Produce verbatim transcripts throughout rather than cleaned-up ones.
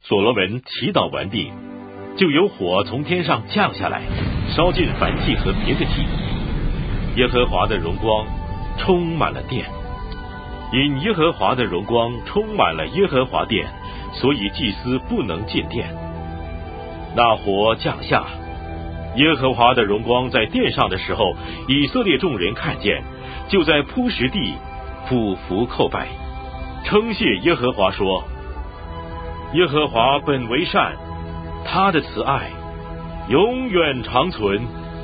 所罗门祈祷完毕，就有火从天上降下来，烧尽燔祭和别的祭。耶和华的荣光充满了殿，因耶和华的荣光充满了耶和华殿，所以祭司不能进殿。那火降下，耶和华的荣光在殿上的时候，以色列众人看见，就在铺石地俯伏叩拜，称谢耶和华说：耶和华本为善，他的慈爱永远长存。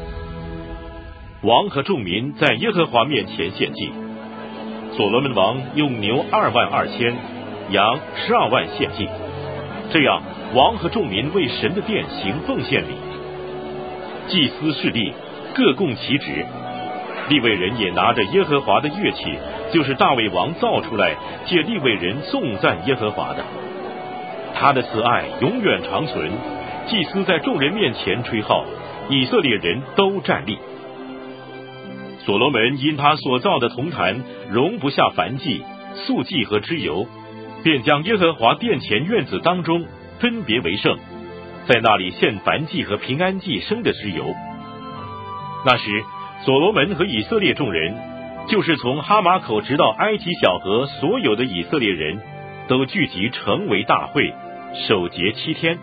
王和众民在耶和华面前献祭，所罗门王用牛二万二千，羊十二万献祭。这样，王和众民为神的殿行奉献礼。祭司势力各供其职，利未人也拿着耶和华的乐器，就是大卫王造出来借利未人颂赞耶和华的。他的慈爱永远长存。祭司在众人面前吹号，以色列人都站立。所罗门因他所造的铜坛容不下燔祭、素祭和脂油，便将耶和华殿前院子当中分别为圣，在那里献燔祭和平安祭生的脂油。那时，所罗门和以色列众人，就是从哈马口直到埃及小河所有的以色列人，都聚集成为大会，守节七天。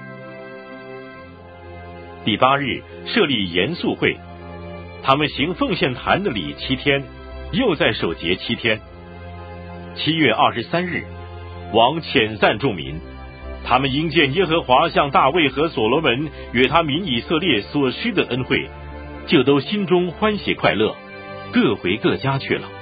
第八日设立严肃会，他们行奉献坛的礼七天，又在守节七天。七月二十三日，王遣散众民，他们因见耶和华向大卫和所罗门与他民以色列所施的恩惠，就都心中欢喜快乐，各回各家去了。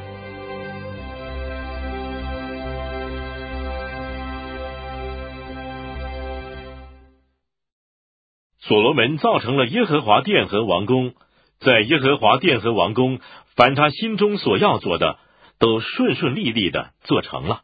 所罗门造成了耶和华殿和王宫，在耶和华殿和王宫，凡他心中所要做的，都顺顺利利的做成了。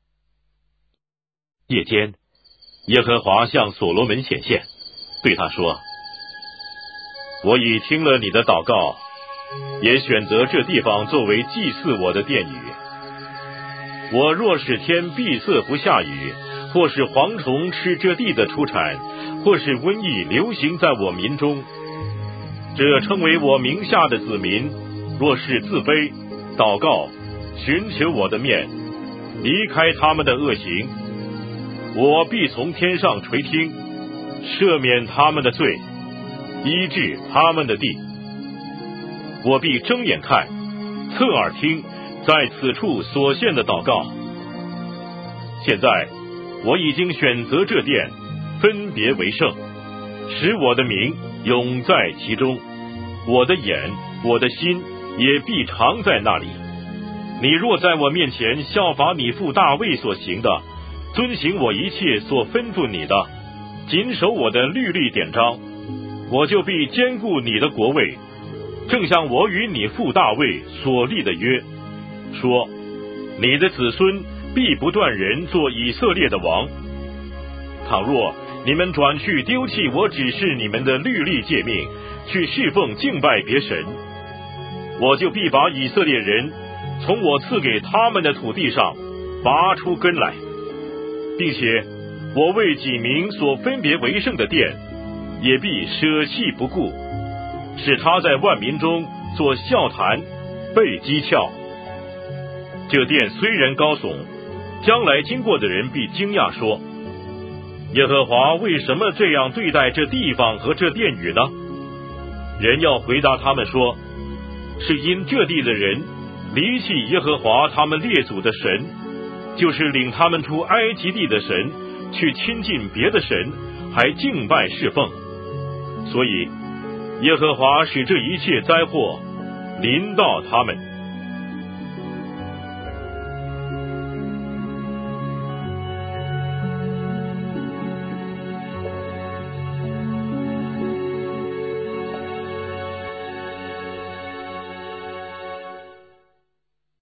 夜间，耶和华向所罗门显现，对他说：我已听了你的祷告，也选择这地方作为祭祀我的殿宇。我若使天闭塞不下雨，或是蝗虫吃这地的出产，或是瘟疫流行在我民中，这称为我名下的子民，若是自卑祷告，寻求我的面，离开他们的恶行，我必从天上垂听，赦免他们的罪，医治他们的地。我必睁眼看，侧耳听，在此处所献的祷告。现在我已经选择这殿，分别为圣，使我的名永在其中，我的眼我的心也必常在那里。你若在我面前效法你父大卫所行的，遵行我一切所吩咐你的，谨守我的律例典章，我就必坚固你的国位，正像我与你父大卫所立的约，说你的子孙必不断人做以色列的王。倘若你们转去丢弃我指示你们的律例诫命，去侍奉敬拜别神，我就必把以色列人从我赐给他们的土地上拔出根来，并且我为己名所分别为圣的殿，也必舍弃不顾，使他在万民中做笑谈，被讥诮。这殿虽然高耸，将来经过的人必惊讶说：耶和华为什么这样对待这地方和这殿宇呢？人要回答他们说：是因这地的人离弃耶和华他们列祖的神，就是领他们出埃及地的神，去亲近别的神，还敬拜侍奉。所以耶和华使这一切灾祸临到他们。